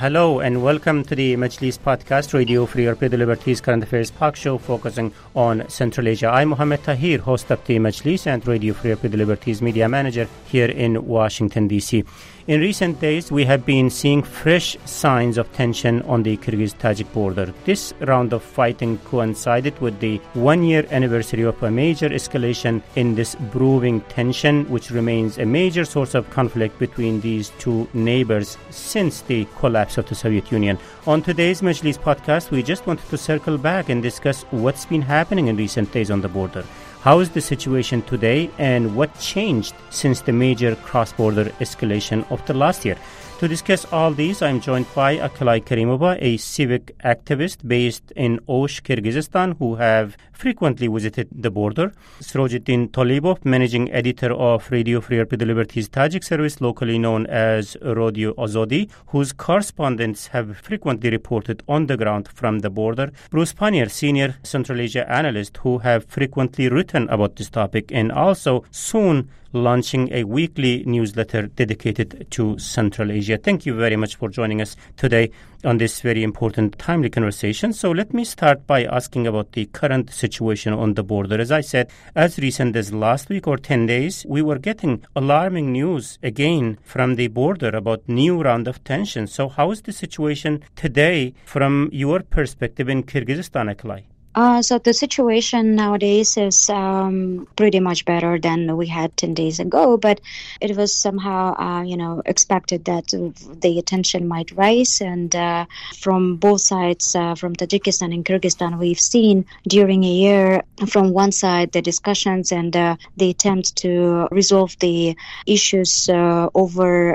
Hello and welcome to the Majlis Podcast, Radio Free Europe Liberties Current Affairs Park Show focusing on Central Asia. I'm Mohammed Tahir, host of the Majlis and Radio Free Europe Liberties Media Manager here in Washington, D.C. In recent days, we have been seeing fresh signs of tension on the Kyrgyz-Tajik border. This round of fighting coincided with the one-year anniversary of a major escalation in this brewing tension, which remains a major source of conflict between these two neighbors since the collapse of the Soviet Union. On today's Majlis podcast, we just wanted to circle back and discuss what's been happening in recent days on the border. How is the situation today and what changed since the major cross-border escalation of the last year? To discuss all these, I'm joined by Akalay Karimova, a civic activist based in Osh, Kyrgyzstan, who have frequently visited the border. Srojiddin Tolibov, managing editor of Radio Free Europe Liberties Tajik service, locally known as Radio Azodi, whose correspondents have frequently reported on the ground from the border. Bruce Pannier, senior Central Asia analyst, who have frequently written about this topic and also soon launching a weekly newsletter dedicated to Central Asia. Thank you very much for joining us today on this very important, timely conversation. So let me start by asking about the current situation on the border. As I said, as recent as last week or 10 days, we were getting alarming news again from the border about new round of tension. So how is the situation today from your perspective in Kyrgyzstan, Akalay? So the situation nowadays is pretty much better than we had 10 days ago, but it was somehow, expected that the tension might rise. And from both sides, from Tajikistan and Kyrgyzstan, we've seen during a year, from one side, the discussions and the attempt to resolve the issues over,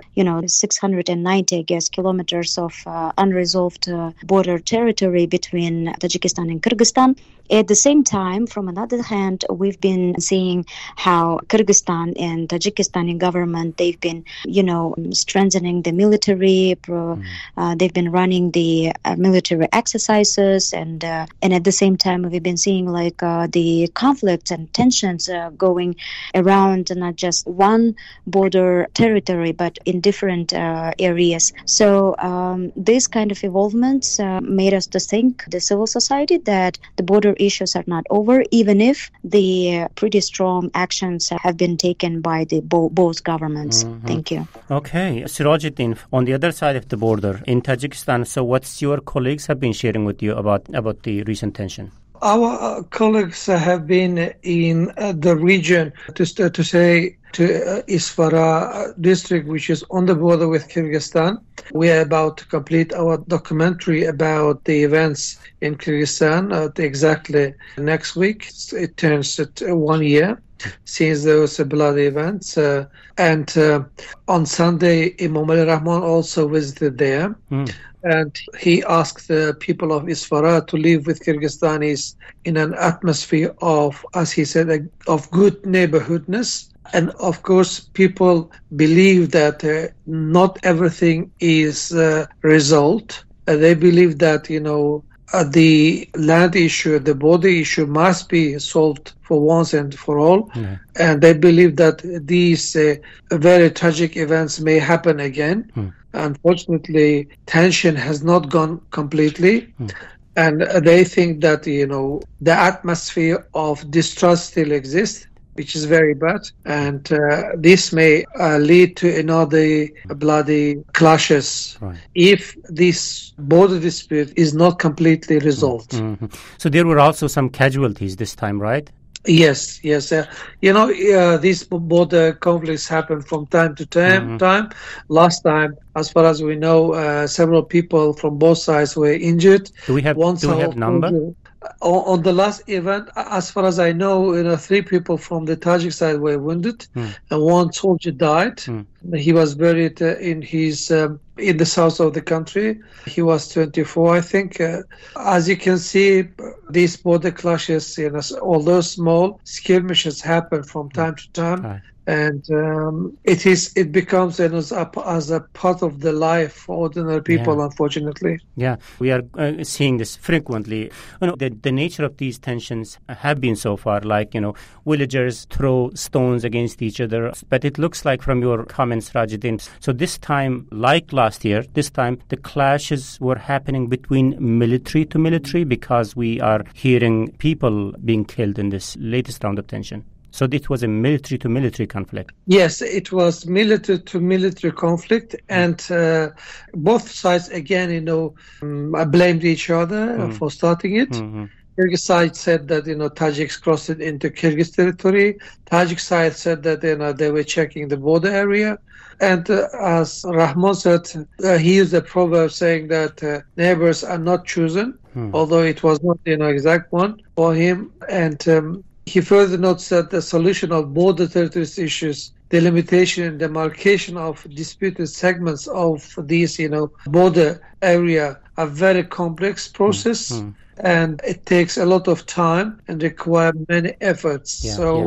690, kilometers of unresolved border territory between Tajikistan and Kyrgyzstan. At the same time, from another hand, we've been seeing how Kyrgyzstan and Tajikistani government, they've been, strengthening the military. They've been running the military exercises, and at the same time, we've been seeing the conflicts and tensions going around not just one border territory, but in different areas. So these kind of involvements made us to think, the civil society, that the border issues are not over, even if the pretty strong actions have been taken by the both governments. Mm-hmm. Thank you. Okay. Sirajuddin, on the other side of the border in Tajikistan, so what's your colleagues have been sharing with you about the recent tension? Our colleagues have been in the region to Isfara district, which is on the border with Kyrgyzstan. We are about to complete our documentary about the events in Kyrgyzstan exactly next week. It turns 1 year since those bloody events. And on Sunday, Imam Ali Rahman also visited there. And he asked the people of Isfara to live with Kyrgyzstanis in an atmosphere of, as he said, of good neighborhoodness. And of course, people believe that not everything is resolved. They believe that, the land issue, the border issue must be solved for once and for all. Yeah. And they believe that these very tragic events may happen again. Unfortunately, tension has not gone completely. And they think that, the atmosphere of distrust still exists, which is very bad. And this may lead to another bloody clashes if this border dispute is not completely resolved. Mm-hmm. So there were also some casualties this time, right? Yes. These border conflicts happen from time to time. Last time, as far as we know, several people from both sides were injured. Do we have number? On the last event, as far as I know, 3 people from the Tajik side were wounded, and 1 soldier died. He was buried in the south of the country. He was 24, I think. As you can see, these border clashes, although small, skirmishes happen from time to time. And it becomes as a part of the life for ordinary people, unfortunately. Yeah, we are seeing this frequently. The nature of these tensions have been so far, villagers throw stones against each other. But it looks like from your comments and Sirajuddin. So this time, like last year, this time the clashes were happening between military to military because we are hearing people being killed in this latest round of tension. So it was a military to military conflict. Yes, it was military to military conflict, and both sides again, blamed each other for starting it. Mm-hmm. Kyrgyz side said that Tajiks crossed it into Kyrgyz territory. Tajik side said that they were checking the border area. And as Rahman said, he used a proverb saying that neighbors are not chosen, although it was not exact one for him. And he further notes that the solution of border territories issues, delimitation and demarcation of disputed segments of these, border area are very complex process, and it takes a lot of time and require many efforts.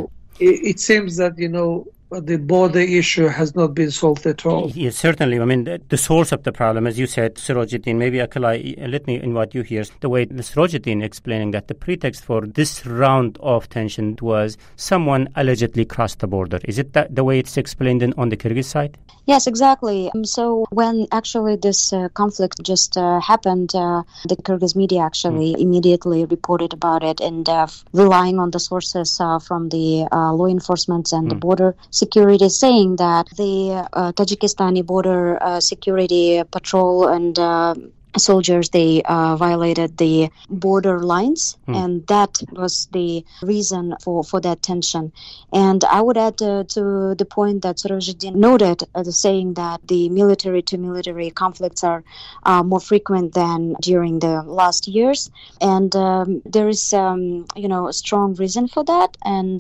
It seems that, the border issue has not been solved at all. Yes, certainly. I mean, the source of the problem, as you said, Sirajuddin, maybe Akalai, let me invite you here. The way Sirajuddin explaining that the pretext for this round of tension was someone allegedly crossed the border. Is it the way it's explained on the Kyrgyz side? Yes, exactly. So when actually this conflict just happened, the Kyrgyz media actually immediately reported about it, and relying on the sources from the law enforcement and the border security, saying that the Tajikistani border security patrol and soldiers, they violated the border lines, and that was the reason for that tension. And I would add to the point that Sirajuddin noted, saying that the military to military conflicts are more frequent than during the last years, and there is a strong reason for that. And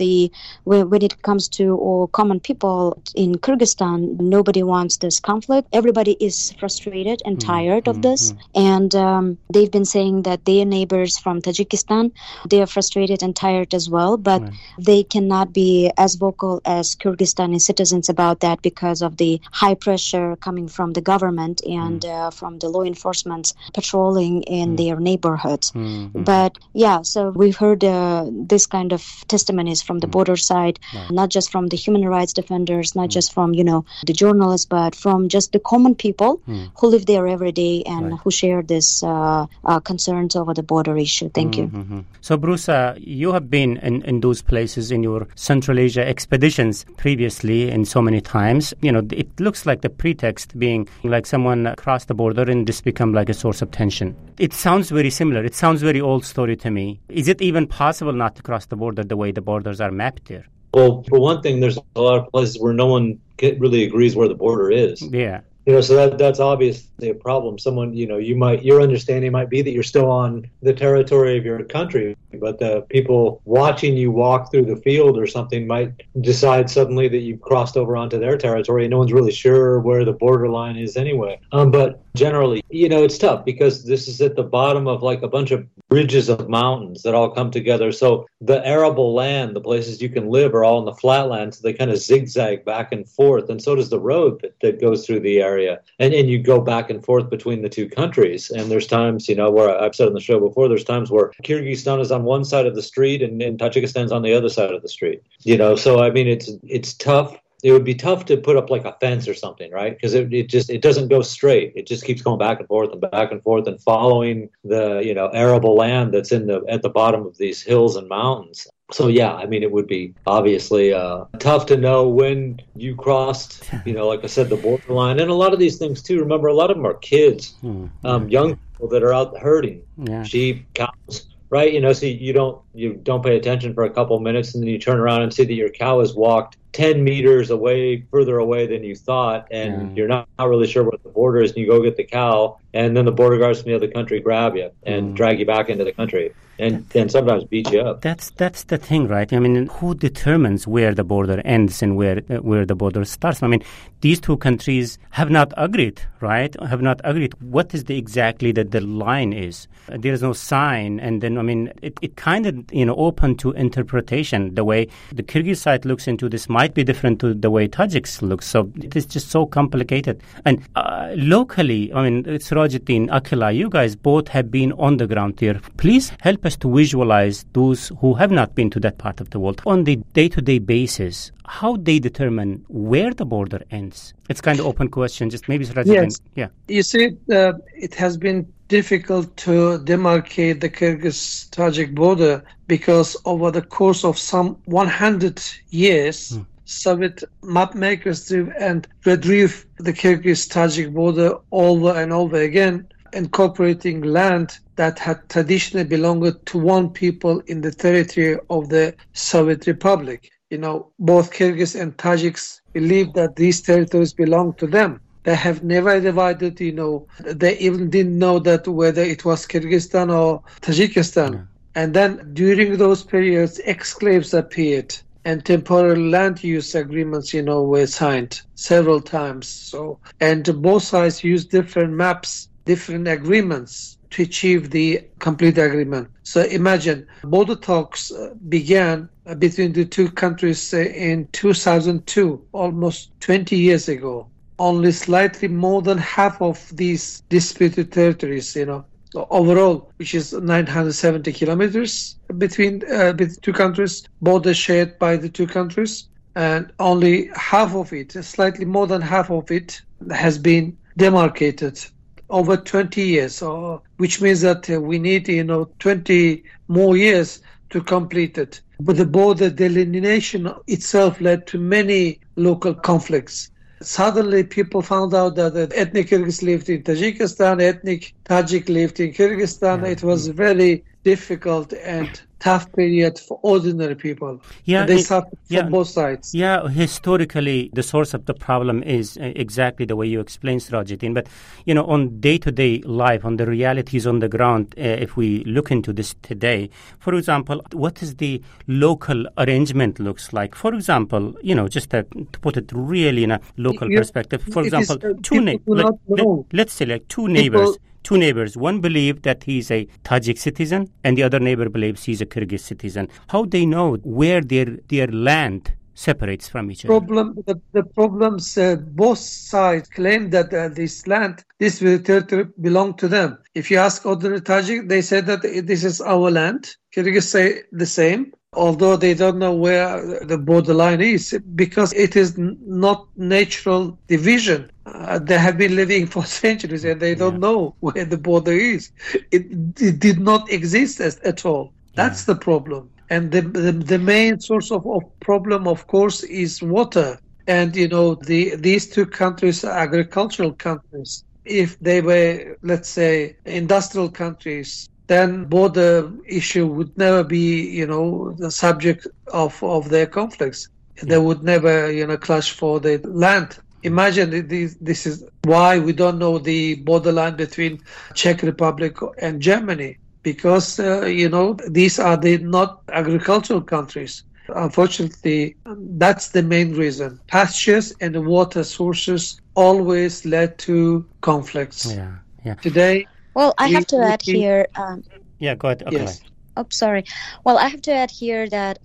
when it comes to all common people in Kyrgyzstan, nobody wants this conflict. Everybody is frustrated and tired of this, and they've been saying that their neighbors from Tajikistan, they are frustrated and tired as well, but they cannot be as vocal as Kyrgyzstani citizens about that because of the high pressure coming from the government and from the law enforcement patrolling in their neighborhoods. But so we've heard this kind of testimonies from the border side, not just from the human rights defenders, not just from the journalists, but from just the common people who live there every day and who share this concerns over the border issue. Thank you. So, Bruce, you have been in those places in your Central Asia expeditions previously and so many times. It looks like the pretext being like someone crossed the border and this become like a source of tension. It sounds very similar. It sounds very old story to me. Is it even possible not to cross the border the way the borders are mapped there? Well, for one thing, there's a lot of places where no one really agrees where the border is. Yeah. So that's obviously a problem. Someone, your understanding might be that you're still on the territory of your country, but the people watching you walk through the field or something might decide suddenly that you've crossed over onto their territory, and no one's really sure where the borderline is anyway. But generally, it's tough because this is at the bottom of like a bunch of ridges of mountains that all come together. So the arable land, the places you can live, are all in the flatland, so they kind of zigzag back and forth, and so does the road that goes through the area. And you go back and forth between the two countries. And there's times, where I've said on the show before, there's times where Kyrgyzstan is on one side of the street and Tajikistan's on the other side of the street. So I mean, it's tough. It would be tough to put up like a fence or something, right? Because it doesn't go straight. It just keeps going back and forth and following the arable land that's at the bottom of these hills and mountains. So, I mean, it would be obviously tough to know when you crossed, like I said, the borderline. And a lot of these things, too, remember, a lot of them are kids, young people that are out herding, sheep, cows, right? So you don't pay attention for a couple of minutes, and then you turn around and see that your cow has walked 10 meters further away than you thought, and you're not really sure what the border is, and you go get the cow, and then the border guards from the other country grab you and drag you back into the country. And sometimes beat you up. That's the thing, right? I mean, who determines where the border ends and where the border starts? I mean, these two countries have not agreed, right? Have not agreed what is exactly that the line is. There is no sign, and then it kind of open to interpretation. The way the Kyrgyz side looks into this might be different to the way Tajiks look. So it is just so complicated. And locally, I mean, Sirajuddin, Akila, you guys both have been on the ground there. Please help us to visualize those who have not been to that part of the world on the day-to-day basis, how they determine where the border ends. It's kind of open question. Just maybe Sirajuddin. Yes. Yeah. You see, it has been difficult to demarcate the Kyrgyz-Tajik border because over the course of some 100 years, Soviet map makers drew the Kyrgyz-Tajik border over and over again, incorporating land that had traditionally belonged to one people in the territory of the Soviet Republic. Both Kyrgyz and Tajiks believed that these territories belonged to them. They have never divided, they even didn't know that whether it was Kyrgyzstan or Tajikistan. Yeah. And then during those periods, exclaves appeared and temporary land use agreements, were signed several times. And both sides used different maps, different agreements to achieve the complete agreement. So imagine, border talks began between the two countries in 2002, almost 20 years ago. Only slightly more than half of these disputed territories, overall, which is 970 kilometers between the two countries, border shared by the two countries, and only half of it, slightly more than half of it, has been demarcated over 20 years, which means that we need, 20 more years to complete it. But the border delineation itself led to many local conflicts. Suddenly, people found out that the ethnic Kyrgyz lived in Tajikistan, ethnic Tajik lived in Kyrgyzstan. It was very difficult and tough period for ordinary people. Yeah, they suffered from both sides. Yeah, historically, the source of the problem is exactly the way you explained, Sirajuddin. But, on day-to-day life, on the realities on the ground, if we look into this today, for example, what is the local arrangement looks like? For example, just to put it really in a local perspective, for example, let's say like two neighbors, one believes that he's a Tajik citizen and the other neighbor believes he's a Kyrgyz citizen. How they know where their land separates from each other? The problems, both sides claim that this land, this territory belong to them. If you ask ordinary Tajik, they say that this is our land. Kyrgyz say the same, although they don't know where the borderline is because it is not natural division. They have been living for centuries and they don't know where the border is. It did not exist at all. That's the problem. And the main source of problem, of course, is water. And, these two countries are agricultural countries. If they were, let's say, industrial countries, then border issue would never be, the subject of their conflicts. They would never, clash for the land. Imagine this is why we don't know the borderline between Czech Republic and Germany, because, these are not agricultural countries. Unfortunately, that's the main reason. Pastures and water sources always led to conflicts. Yeah. Today... Well, I have to add here... go ahead. Okay. Yes. Oh, sorry. Well, I have to add here that,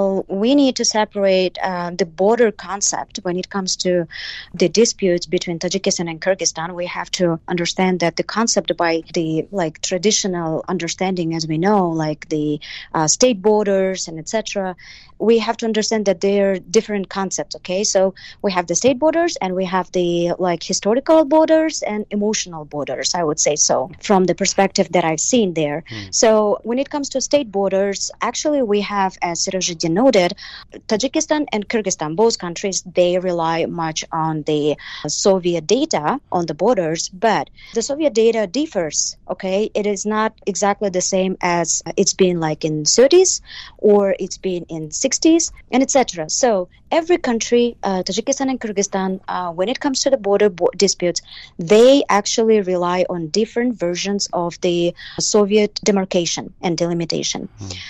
we need to separate the border concept when it comes to the disputes between Tajikistan and Kyrgyzstan. We have to understand that the concept by the traditional understanding, as we know, like the state borders and etc., we have to understand that they're different concepts, okay? So we have the state borders and we have the historical borders and emotional borders, I would say so, from the perspective that I've seen there. So when it comes to state borders, actually we have, as Sirajuddin noted, Tajikistan and Kyrgyzstan, both countries, they rely much on the Soviet data on the borders, but the Soviet data differs, okay? It is not exactly the same as it's been in 30s or it's been in 60s and etc. So every country, Tajikistan and Kyrgyzstan, when it comes to the border disputes, they actually rely on different versions of the Soviet demarcation and delimitation.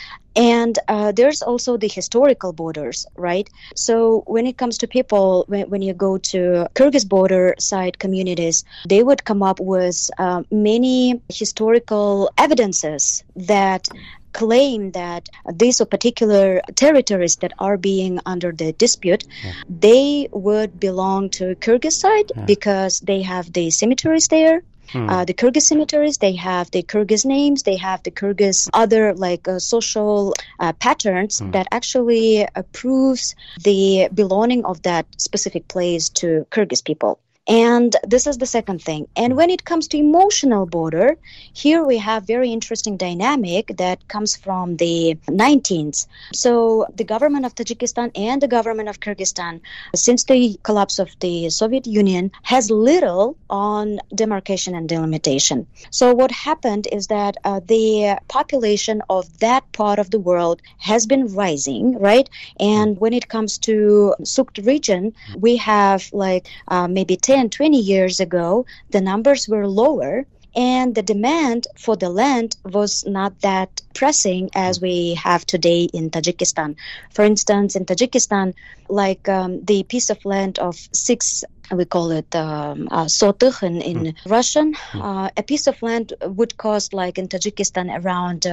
And there's also the historical borders, right? So when it comes to people, when you go to Kyrgyz border side communities, they would come up with many historical evidences that claim that these particular territories that are being under the dispute, they would belong to Kyrgyz side because they have the cemeteries there. The Kyrgyz cemeteries, they have the Kyrgyz names, they have the Kyrgyz other social patterns that actually proves the belonging of that specific place to Kyrgyz people. And this is the second thing. And when it comes to emotional border, here we have very interesting dynamic that comes from the 19th. So the government of Tajikistan and the government of Kyrgyzstan, since the collapse of the Soviet Union, has little on demarcation and delimitation. So what happened is that the population of that part of the world has been rising, right? And when it comes to Sukt region, we have maybe 10, 20 years ago, the numbers were lower and the demand for the land was not that pressing as we have today in Tajikistan. For instance, in Tajikistan, the piece of land of 6, we call it sotykh in Russian, a piece of land would cost in Tajikistan around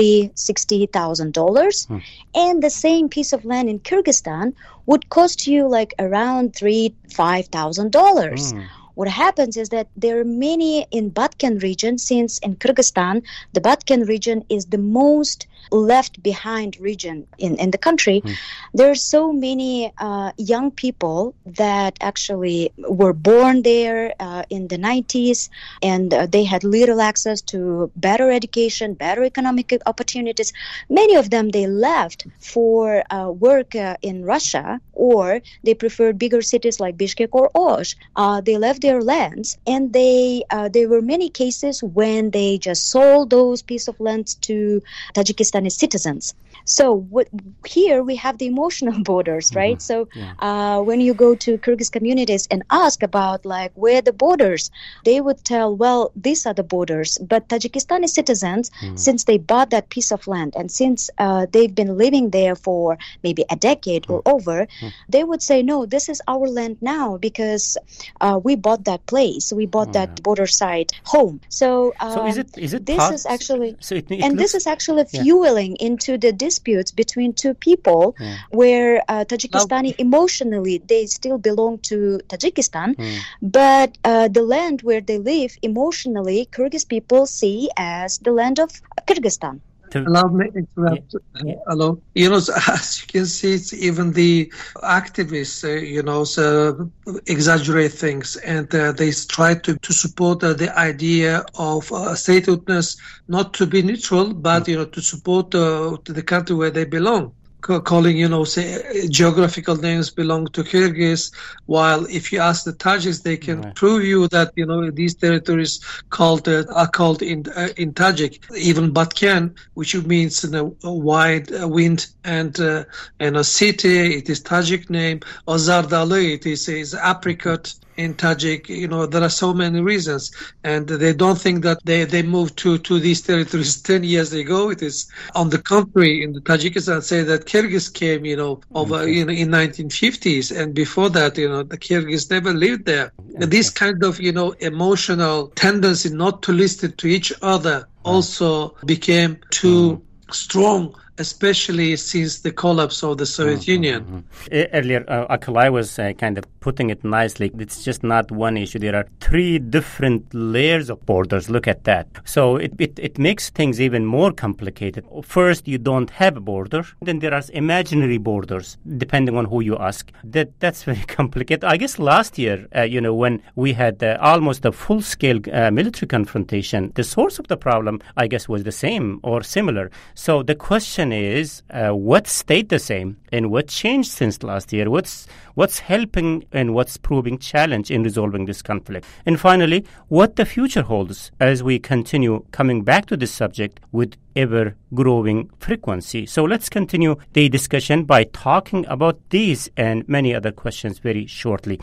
$40,000-$60,000, and the same piece of land in Kyrgyzstan would cost you around $3,000-$5,000. What happens is that there are many in Batken region, since in Kyrgyzstan, the Batken region is the most left behind region in the country. There are so many young people that actually were born there in the 90s, and they had little access to better education, better economic opportunities. Many of them, they left for work in Russia, or they preferred bigger cities like Bishkek or Osh. They left their lands, and there were many cases when they just sold those piece of lands to Tajikistani citizens. So here we have the emotional borders, right? So when you go to Kyrgyz communities and ask about where the borders, they would tell, well, these are the borders. But Tajikistani citizens, since they bought that piece of land and since they've been living there for maybe a decade or over, they would say, no, this is our land now because we bought that place. We bought that border side home. So is it this is actually, this is actually Yeah. fueling into the disputes between two people where Tajikistani emotionally, they still belong to Tajikistan, but the land where they live emotionally, Kyrgyz people see as the land of Kyrgyzstan. Allow me to interrupt. Hello. As you can see, it's even the activists, exaggerate things, and they try to support the idea of statelessness, not to be neutral, but to support the country where they belong. Calling, geographical names belong to Kyrgyz, while if you ask the Tajiks, they can prove you that, these territories are called in Tajik. Even Batken, which means wide wind and a city, it is Tajik name. Ozardalı, it is apricot in Tajik. There are so many reasons, and they don't think that they moved to these territories 10 years ago. It is on the contrary, in the Tajikistan say that Kyrgyz came, over in 1950s, and before that, the Kyrgyz never lived there. This kind of, emotional tendency not to listen to each other also became too strong, especially since the collapse of the Soviet Union. Earlier, Akalai was kind of putting it nicely. It's just not one issue. There are 3 different layers of borders. Look at that. So it makes things even more complicated. First, you don't have a border. Then there are imaginary borders, depending on who you ask. That's very complicated. I guess last year, when we had almost a full-scale military confrontation, the source of the problem, I guess, was the same or similar. So the question is, what stayed the same and what changed since last year? What's helping and what's proving challenge in resolving this conflict? And finally, what the future holds as we continue coming back to this subject with ever-growing frequency. So let's continue the discussion by talking about these and many other questions very shortly.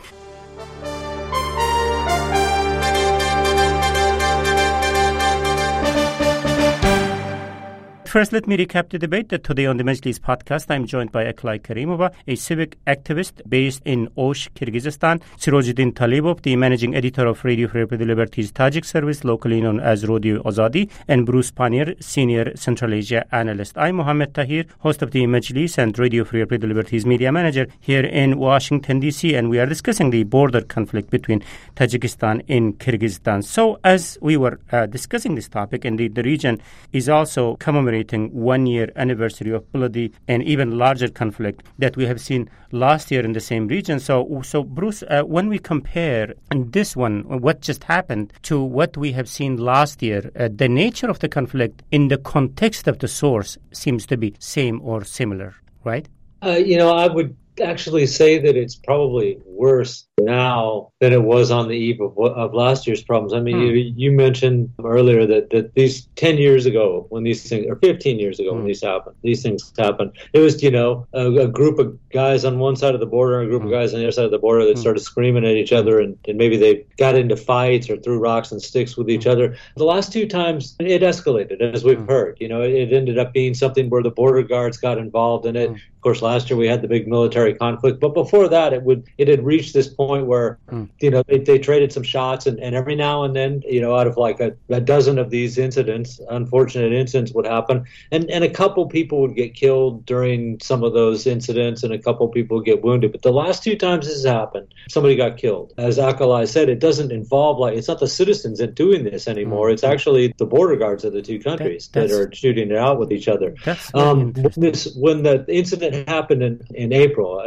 First, let me recap the debate that today on the Majlis podcast, I'm joined by Aklay Karimova, a civic activist based in Osh, Kyrgyzstan, Sirojuddin Talibov, the managing editor of Radio Free Europe Liberties Tajik service, locally known as Radio Azadi, and Bruce Pannier, senior Central Asia analyst. I'm Mohammed Tahir, host of the Majlis and Radio Free Europe Liberties media manager here in Washington, D.C., and we are discussing the border conflict between Tajikistan and Kyrgyzstan. So, as we were discussing this topic, indeed, the region is also commemorating 1-year anniversary of bloody and even larger conflict that we have seen last year in the same region. So Bruce, when we compare this one, what just happened, to what we have seen last year, the nature of the conflict in the context of the source seems to be same or similar, right? I would actually say that it's probably worse now than it was on the eve of last year's problems. I mean, you mentioned earlier that these 10 years ago when these things, or 15 years ago when these things happened, it was, a group of guys on one side of the border and a group of guys on the other side of the border that started screaming at each other, and maybe they got into fights or threw rocks and sticks with each other. The last two times it escalated, as we've heard. It ended up being something where the border guards got involved in it. Of course, last year we had the big military conflict, but before that, it had reached this point where they traded some shots, and every now and then, out of like a dozen of these unfortunate incidents would happen, and a couple people would get killed during some of those incidents, and a couple people would get wounded. But the last two times this has happened, somebody got killed. As Aklay said, it doesn't involve, it's not the citizens that doing this anymore. It's actually the border guards of the two countries that are shooting it out with each other. When the incident happened in April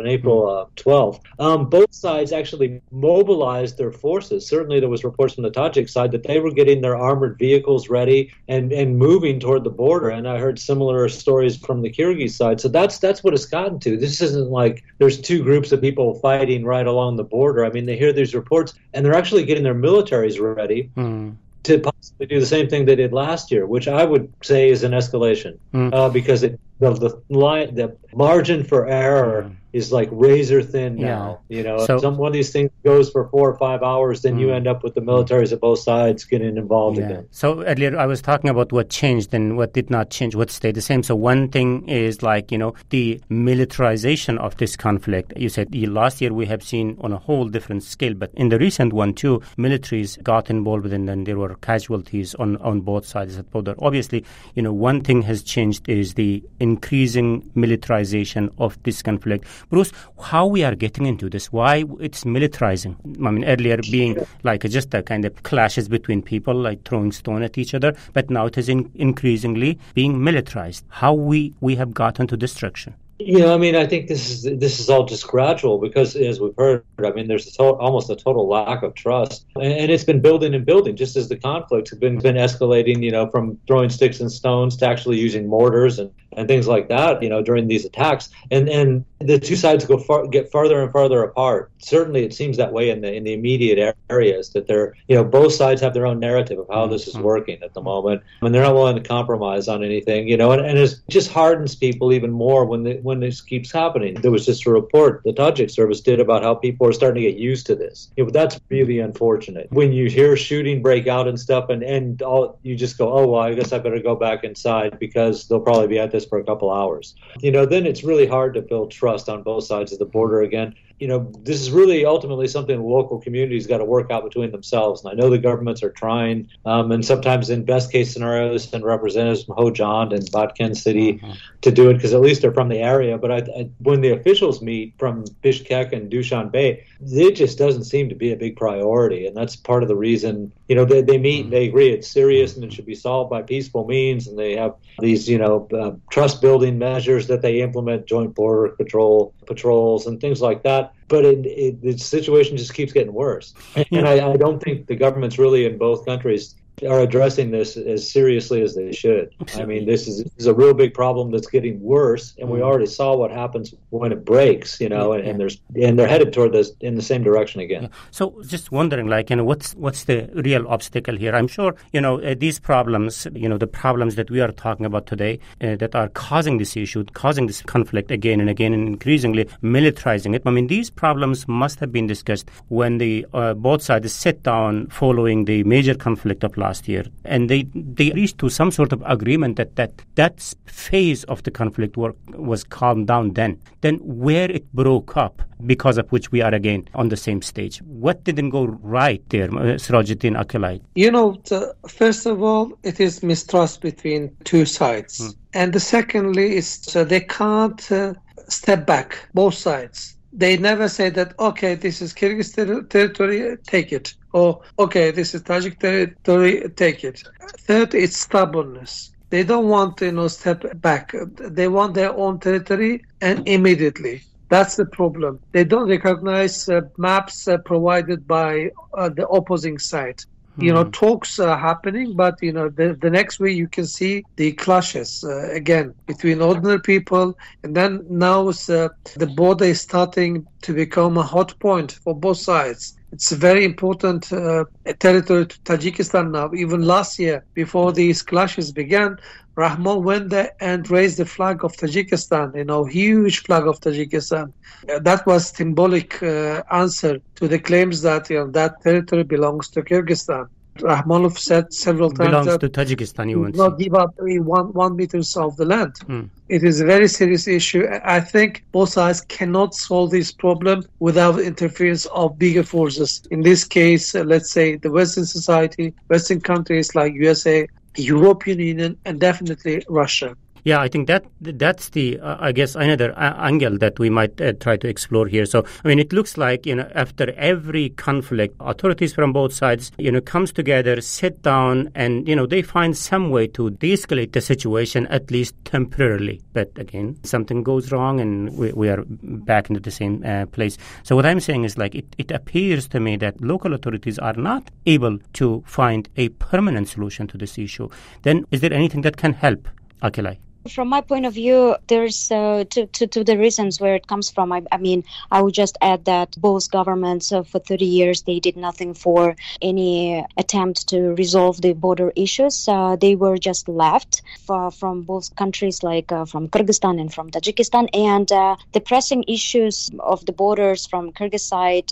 12th, both sides actually mobilized their forces. Certainly there was reports from the Tajik side that they were getting their armored vehicles ready and moving toward the border, and I heard similar stories from the Kyrgyz side. So that's what it's gotten to. This isn't like there's two groups of people fighting right along the border. I mean, they hear these reports and they're actually getting their militaries ready to possibly do the same thing they did last year, which I would say is an escalation, because the margin for error is like razor thin now. So, if one of these things goes for 4 or 5 hours, then you end up with the militaries of both sides getting involved again. So earlier I was talking about what changed and what did not change, what stayed the same. So one thing is the militarization of this conflict. You said last year we have seen on a whole different scale, but in the recent one too, militaries got involved and there were casualties on both sides of the border. Obviously, one thing has changed is the increasing militarization of this conflict. Bruce, how we are getting into this? Why it's militarizing? I mean, earlier being just a kind of clashes between people, like throwing stone at each other, but now it is increasingly being militarized. How we have gotten to destruction? I think this is all just gradual, because as we've heard, there's almost a total lack of trust, and it's been building and building, just as the conflicts have been escalating, from throwing sticks and stones to actually using mortars and things like that, during these attacks, and the two sides get farther and farther apart. Certainly, it seems that way in the immediate areas, that they're, both sides have their own narrative of how this is working at the moment, and they're not willing to compromise on anything, and it just hardens people even more when this keeps happening. There was just a report the Tajik service did about how people are starting to get used to this. That's really unfortunate. When you hear shooting break out and stuff, and all, you just go, oh, well, I guess I better go back inside because they'll probably be at this for a couple hours. Then it's really hard to build trust on both sides of the border again. This is really ultimately something the local communities got to work out between themselves. And I know the governments are trying, and sometimes in best case scenarios, send representatives from Hojand and Batken City to do it, because at least they're from the area. But when the officials meet from Bishkek and Dushanbe, it just doesn't seem to be a big priority. And that's part of the reason, they meet and they agree it's serious and it should be solved by peaceful means. And they have these, trust building measures that they implement, joint border patrols and things like that. But the situation just keeps getting worse. And I don't think the governments really in both countries are addressing this as seriously as they should. This is a real big problem that's getting worse, and we already saw what happens when it breaks, and they're headed toward this in the same direction again. So just wondering, what's the real obstacle here? I'm sure, these problems, the problems that we are talking about today that are causing this issue, causing this conflict again and again, and increasingly militarizing it. These problems must have been discussed when the both sides sit down following the major conflict of last year, and they reached to some sort of agreement that phase of the conflict was calmed down then where it broke up, because of which we are again on the same stage. What didn't go right there, Sirajuddin Akalai? First of all, it is mistrust between two sides. And secondly, is they can't step back, both sides. They never say that, okay, this is Kyrgyz territory, take it. Or, okay, this is Tajik territory, take it. Third, it's stubbornness. They don't want to step back. They want their own territory, and immediately. That's the problem. They don't recognize maps provided by the opposing side. Talks are happening, but the next week you can see the clashes again between ordinary people, and then now the border is starting to become a hot point for both sides. It's a very important territory to Tajikistan now. Even last year, before these clashes began, Rahmon went there and raised the flag of Tajikistan, huge flag of Tajikistan. That was symbolic answer to the claims that that territory belongs to Kyrgyzstan. Rahmonov said several times belongs that to Tajikistan. You will not give up 1 meters of the land. It is a very serious issue. I think both sides cannot solve this problem without interference of bigger forces. In this case, let's say the Western society, Western countries like USA, European Union, and definitely Russia. Yeah, I think that's the, I guess, another angle that we might try to explore here. So, it looks like, after every conflict, authorities from both sides, comes together, sit down, and, they find some way to de-escalate the situation, at least temporarily. But again, something goes wrong and we are back into the same place. So what I'm saying is, it appears to me that local authorities are not able to find a permanent solution to this issue. Then is there anything that can help, Akalai? From my point of view, there's to the reasons where it comes from. I would just add that both governments for 30 years, they did nothing for any attempt to resolve the border issues. They were just left from both countries, like from Kyrgyzstan and from Tajikistan. And the pressing issues of the borders from Kyrgyz side,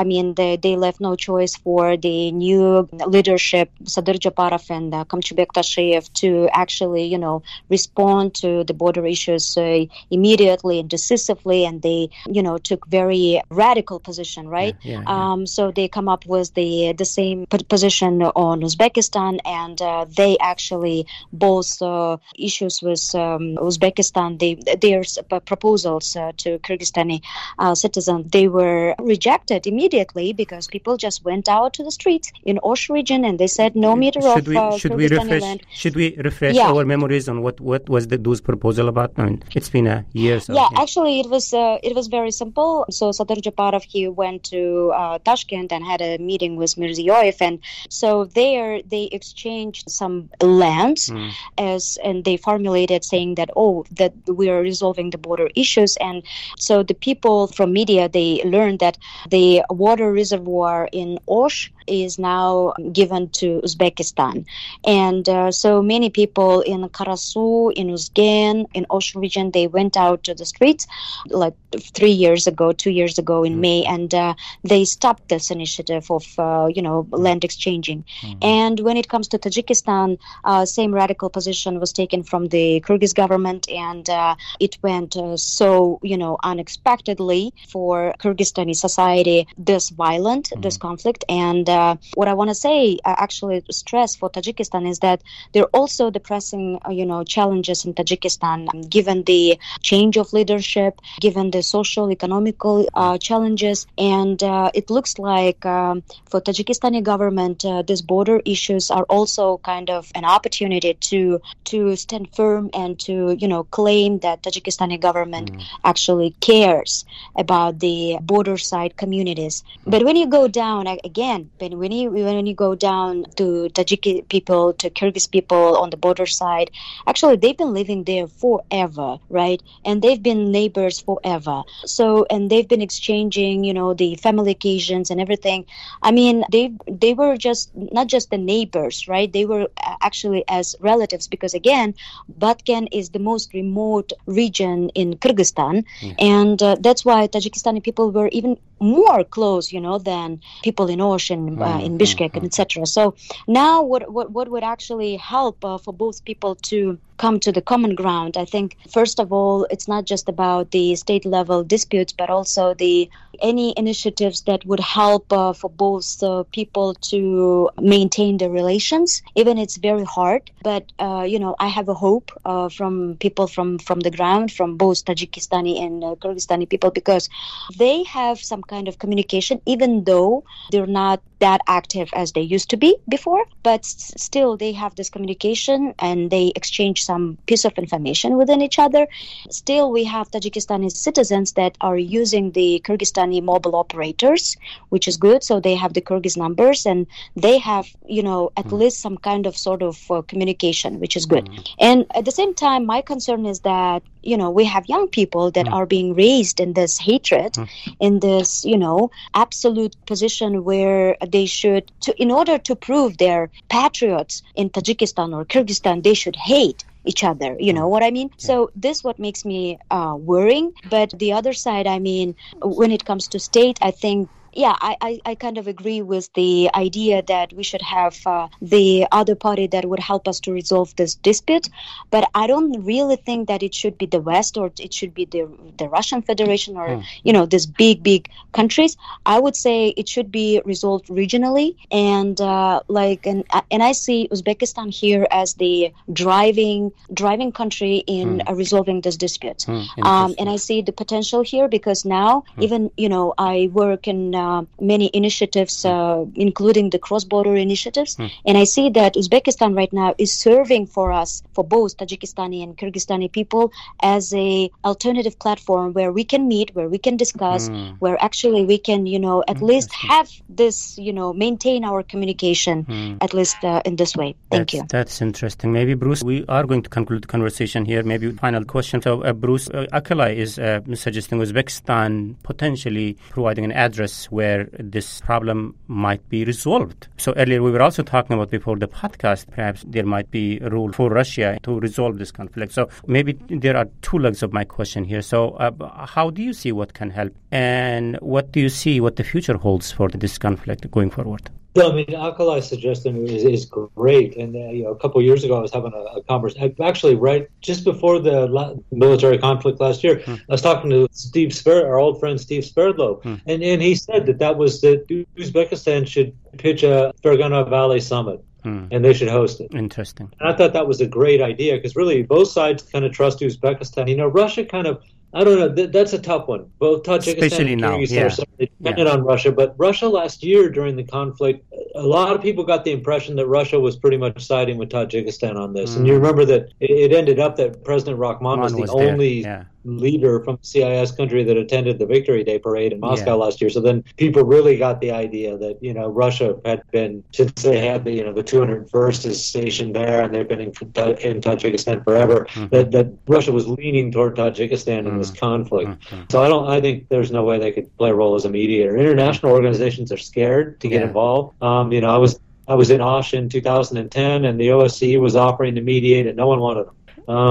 they left no choice for the new leadership, Sadir Japarov and Kamchubek Tasheyev, to actually, respond to the border issues immediately and decisively, and they, took very radical position, right? Yeah. So they come up with the same position on Uzbekistan, and they actually both issues with Uzbekistan, their proposals to Kyrgyzstani citizens, they were rejected immediately because people just went out to the streets in Osh region and they said no meter of Kyrgyzstani land. Should we refresh our memories on what was those proposal about? It's been a year. So, actually, it was very simple. So Sadir Japarov, he went to Tashkent and had a meeting with Mirziyoyev, and so there they exchanged some lands and they formulated saying that that we are resolving the border issues. And so the people from media, they learned that the water reservoir in Osh is now given to Uzbekistan. And so many people in Karasu, in Uzgen, in Osh region, they went out to the streets like 2 years ago in May, and they stopped this initiative of, land exchanging. And when it comes to Tajikistan, same radical position was taken from the Kyrgyz government, and it went so, unexpectedly for Kyrgyzstani society, this violent, this conflict. And what I want to say, actually stress for Tajikistan is that there are also the pressing, challenges in Tajikistan, given the change of leadership, given the social, economical challenges. And it looks like for Tajikistani government, these border issues are also kind of an opportunity to stand firm and to, claim that Tajikistani government actually cares about the border side communities. But when you go down, again, when you go down to Tajik people, to Kyrgyz people on the border side, actually they've been living there forever, right? And they've been neighbors forever. So, and they've been exchanging, the family occasions and everything. They were just not just the neighbors, right? They were actually as relatives, because again, Batken is the most remote region in Kyrgyzstan, and that's why Tajikistani people were even more close, than people in Osh and in Bishkek, and etc. So now what would actually help for both people to come to the common ground? I think, first of all, it's not just about the state level disputes, but also any initiatives that would help for both people to maintain the relations. Even it's very hard, but I have a hope from people from the ground, from both Tajikistani and Kyrgyzstani people, because they have some kind of communication, even though they're not that active as they used to be before, but still they have this communication and they exchange some piece of information within each other. Still, we have Tajikistani citizens that are using the Kyrgyzstani mobile operators, which is good. So they have the Kyrgyz numbers and they have, at least some kind of sort of communication, which is good. And at the same time, my concern is that, we have young people that are being raised in this hatred, in this, absolute position where they should, in order to prove they're patriots in Tajikistan or Kyrgyzstan, they should hate each other. You know what I mean? Yeah. So this what makes me worrying. But the other side, I mean, when it comes to state, I think, I kind of agree with the idea that we should have the other party that would help us to resolve this dispute. But I don't really think that it should be the West or it should be the Russian Federation or, these big countries. I would say it should be resolved regionally. And and I see Uzbekistan here as the driving country in resolving this dispute. And I see the potential here because now even, I work in many initiatives, including the cross-border initiatives. And I see that Uzbekistan right now is serving for us, for both Tajikistani and Kyrgyzstani people, as a alternative platform where we can meet, where we can discuss, where actually we can, at least have this, maintain our communication, at least in this way. Thank you. That's interesting. Maybe, Bruce, we are going to conclude the conversation here. Maybe final question. So, Bruce, Akalay is suggesting Uzbekistan potentially providing an address where this problem might be resolved. So earlier we were also talking about before the podcast, perhaps there might be a role for Russia to resolve this conflict. So maybe there are two legs of my question here. So how do you see what can help? And what do you see what the future holds for this conflict going forward? Yeah, I mean, Akalay's suggestion is great. And, a couple of years ago, I was having a conversation. Actually, right just before the military conflict last year, I was talking to our old friend Steve Sverdlov, and he said that Uzbekistan should pitch a Fergana Valley summit. And they should host it. Interesting. And I thought that was a great idea because really both sides kind of trust Uzbekistan. Russia kind of, I don't know, that's a tough one. Both Tajikistan and Kyrgyzstan are certainly dependent on Russia. But Russia last year during the conflict, a lot of people got the impression that Russia was pretty much siding with Tajikistan on this. And you remember that it ended up that President Rahman was the only leader from the CIS country that attended the Victory Day parade in Moscow last year. So then people really got the idea that, Russia had been, since they had the 201st is stationed there and they've been in Tajikistan forever, that Russia was leaning toward Tajikistan in this conflict. So I think there's no way they could play a role as a mediator. International organizations are scared to get involved. I was in Osh in 2010 and the OSCE was offering to mediate and no one wanted them.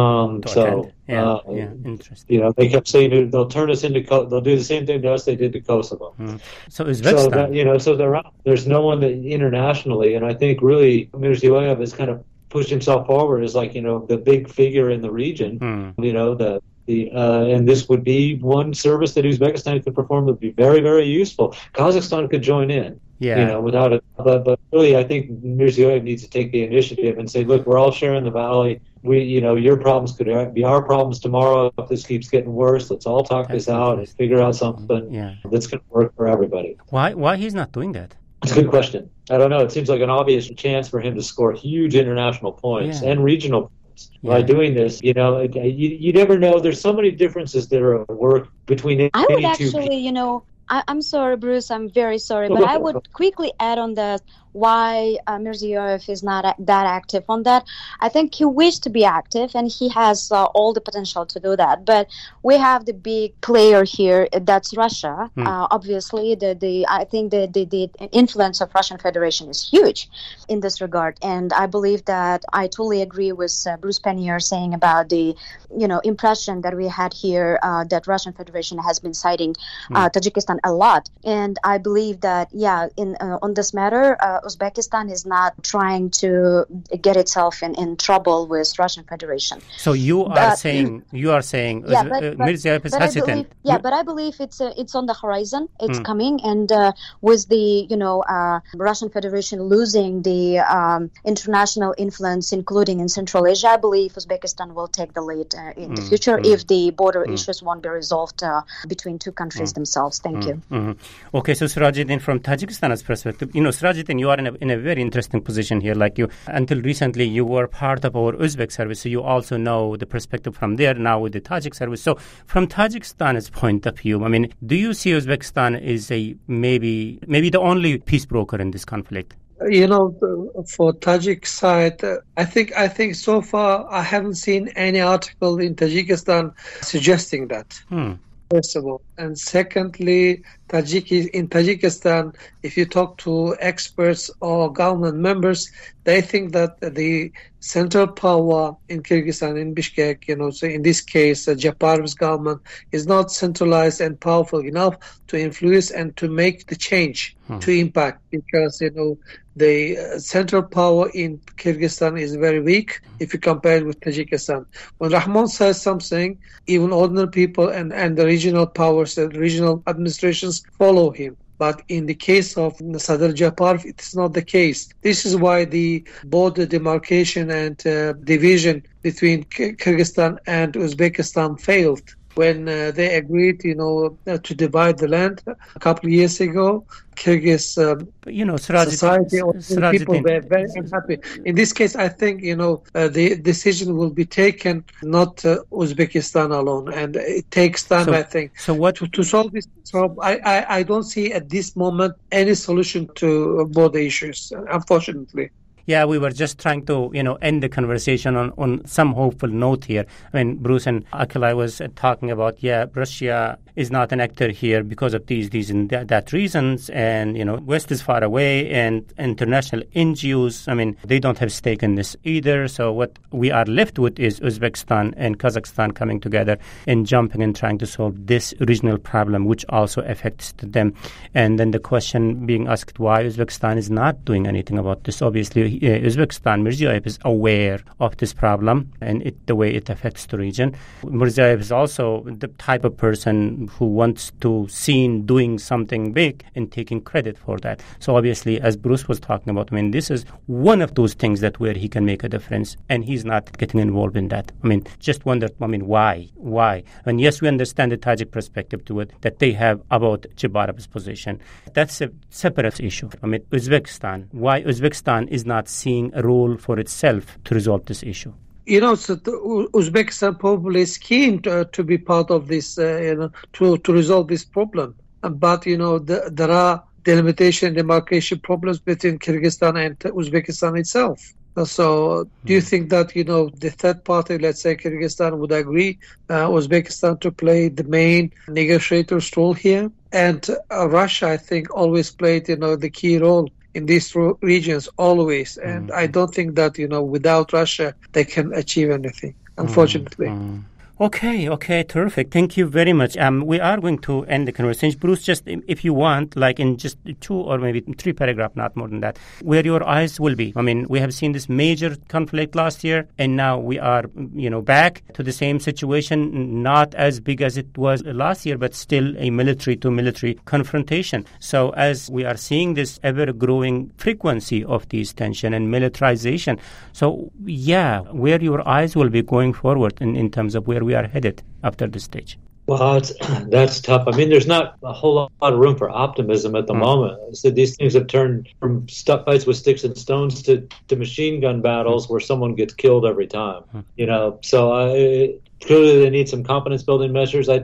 Interesting. They kept saying they'll turn us into, they'll do the same thing to us they did to Kosovo. So Uzbekistan. There's no one that internationally, and I think really Mirziyoyev has kind of pushed himself forward as the big figure in the region. And this would be one service that Uzbekistan could perform that would be very, very useful. Kazakhstan could join in. Without it. But really, I think Mirziyoyev needs to take the initiative and say, look, we're all sharing the valley. Your problems could be our problems tomorrow if this keeps getting worse. Let's all talk this out and figure out something that's going to work for everybody. Why he's not doing that? That's a good question. I don't know. It seems like an obvious chance for him to score huge international points and regional points by doing this. You never know. There's so many differences that are at work between any two people. I'm sorry, Bruce. I'm very sorry. But I would quickly add on that why Mirziyoyev is not that active on that. I think he wished to be active, and he has all the potential to do that. But we have the big player here, that's Russia. Obviously, I think the influence of Russian Federation is huge in this regard, and I believe that I totally agree with Bruce Pannier saying about the impression that we had here that Russian Federation has been citing Tajikistan a lot, and I believe that on this matter, Uzbekistan is not trying to get itself in trouble with Russian Federation. So you are saying Mirziyoyev is hesitant. But I believe it's on the horizon. It's coming, and with the Russian Federation losing the international influence, including in Central Asia, I believe Uzbekistan will take the lead in the future if the border issues won't be resolved between two countries themselves. Thank you. Okay, so Sirajuddin, from Tajikistan's perspective, Sirajuddin, you are in a very interesting position here. Like until recently, you were part of our Uzbek service, so you also know the perspective from there now with the Tajik service. So from Tajikistan's point of view, I mean, do you see Uzbekistan is maybe the only peace broker in this conflict? For Tajik side, I think so far I haven't seen any article in Tajikistan suggesting that. First of all, and secondly, in Tajikistan, if you talk to experts or government members, they think that the central power in Kyrgyzstan, in Bishkek, so in this case, Japarov's government is not centralized and powerful enough to influence and to make the change, to impact, because, the central power in Kyrgyzstan is very weak if you compare it with Tajikistan. When Rahmon says something, even ordinary people and the regional powers, the regional administrations follow him. But in the case of Sadr Japarov, it's not the case. This is why the border demarcation and division between Kyrgyzstan and Uzbekistan failed. When they agreed, to divide the land a couple of years ago, Kyrgyz society or people were very unhappy. In this case, I think, the decision will be taken not Uzbekistan alone, and it takes time, I think. So what to solve this? So I don't see at this moment any solution to border issues, unfortunately. Yeah, we were just trying to, end the conversation on some hopeful note here. I mean, Bruce and Akilai was talking about, Russia is not an actor here because of these and that reasons. And, West is far away, and international NGOs, I mean, they don't have stake in this either. So what we are left with is Uzbekistan and Kazakhstan coming together and jumping and trying to solve this regional problem, which also affects them. And then the question being asked, why Uzbekistan is not doing anything about this? Obviously, Uzbekistan, Mirziyoyev is aware of this problem and the way it affects the region. Mirziyoyev is also the type of person who wants to seen doing something big and taking credit for that. So obviously, as Bruce was talking about, I mean, this is one of those things that where he can make a difference, and he's not getting involved in that. I mean, just wonder, why? And yes, we understand the Tajik perspective to it that they have about Japarov's position. That's a separate issue. I mean, why Uzbekistan is not seeing a role for itself to resolve this issue? So Uzbekistan probably is keen to be part of this, to resolve this problem. But, there are delimitation, demarcation problems between Kyrgyzstan and Uzbekistan itself. So do you think that, the third party, let's say Kyrgyzstan, would agree Uzbekistan to play the main negotiator's role here? And Russia, I think, always played, the key role in these regions, always. And I don't think that, without Russia, they can achieve anything, unfortunately. Okay, terrific. Thank you very much. We are going to end the conversation. Bruce, just if you want, like in just 2 or maybe 3 paragraphs, not more than that, where your eyes will be. I mean, we have seen this major conflict last year, and now we are, back to the same situation, not as big as it was last year, but still a military-to-military confrontation. So as we are seeing this ever-growing frequency of these tension and militarization, so where your eyes will be going forward in terms of where we are headed after this stage? Well, that's tough. I mean, there's not a whole lot of room for optimism at the moment. So these things have turned from fights with sticks and stones to machine gun battles where someone gets killed every time. So clearly they need some confidence building measures. I think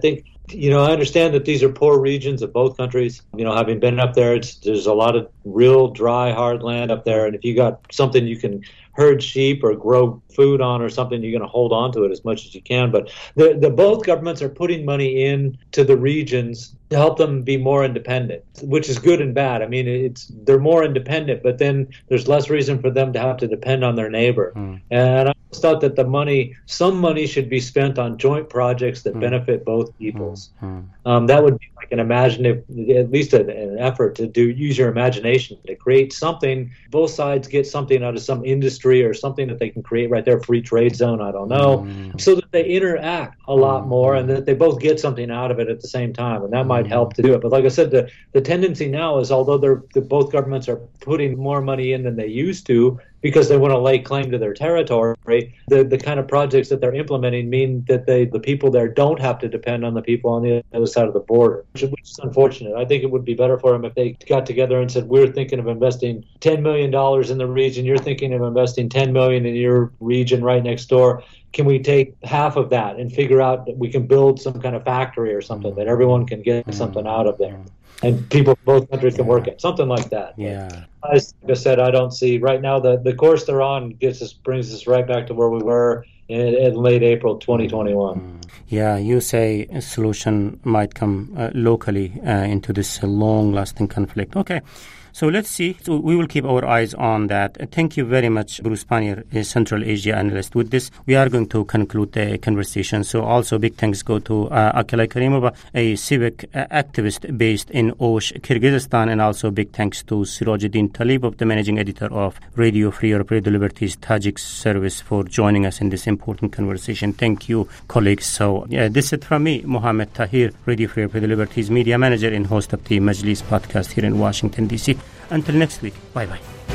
I understand that these are poor regions of both countries. Having been up there, there's a lot of real dry, hard land up there. And if you got something you can herd sheep or grow food on or something, you're going to hold on to it as much as you can. But the both governments are putting money in to the regions to help them be more independent, which is good and bad. I mean, they're more independent, but then there's less reason for them to have to depend on their neighbor. And I thought that some money should be spent on joint projects that benefit both peoples. That would be like an imaginative, at least an effort to use your imagination to create something. Both sides get something out of some industry or something that they can create right there, free trade zone, I don't know, so that they interact a lot more and that they both get something out of it at the same time. And that might help to do it. But like I said, the tendency now is, although both governments are putting more money in than they used to, because they want to lay claim to their territory, the kind of projects that they're implementing mean that the people there don't have to depend on the people on the other side of the border, which is unfortunate. I think it would be better for them if they got together and said, we're thinking of investing $10 million in the region, you're thinking of investing $10 million in your region right next door. Can we take half of that and figure out that we can build some kind of factory or something that everyone can get something out of there? And people from both countries can work it, something like that. Yeah. As I said, I don't see right now the course they're on brings us right back to where we were in late April 2021. Yeah, you say a solution might come locally into this long-lasting conflict. Okay. So let's see. So we will keep our eyes on that. Thank you very much, Bruce Pannier, a Central Asia analyst. With this, we are going to conclude the conversation. So also big thanks go to Akilay Karimova, a civic activist based in Osh, Kyrgyzstan, and also big thanks to Sirajuddin Talibov, the managing editor of Radio Free Europe, Radio Liberties Tajik service, for joining us in this important conversation. Thank you, colleagues. So this is it from me, Mohammed Tahir, Radio Free Europe, Radio Liberties media manager and host of the Majlis podcast here in Washington, D.C. Until next week, bye-bye.